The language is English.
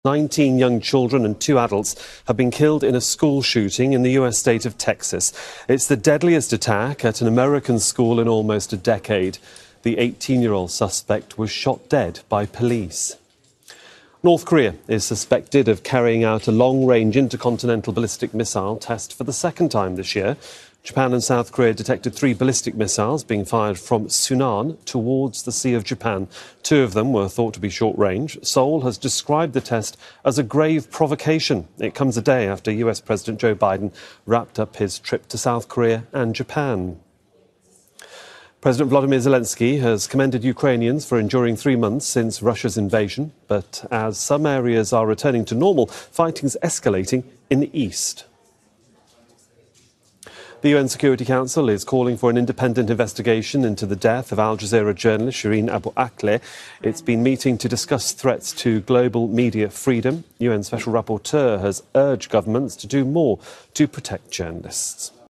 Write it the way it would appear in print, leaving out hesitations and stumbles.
19 young children and 2 adults have been killed in a school shooting in the US state of Texas. It's the deadliest attack at an American school in almost a decade. The 18-year-old suspect was shot dead by police. North Korea is suspected of carrying out a long-range intercontinental ballistic missile test for the second time this year. Japan and South Korea detected 3 ballistic missiles being fired from Sunan towards the Sea of Japan. 2 of them were thought to be short-range. Seoul has described the test as a grave provocation. It comes a day after US President Joe Biden wrapped up his trip to South Korea and Japan. President Volodymyr Zelensky has commended Ukrainians for enduring 3 months since Russia's invasion. But as some areas are returning to normal, fighting's escalating in the east. The UN Security Council is calling for an independent investigation into the death of Al Jazeera journalist Shireen Abu Akleh. It's been meeting to discuss threats to global media freedom. UN Special Rapporteur has urged governments to do more to protect journalists.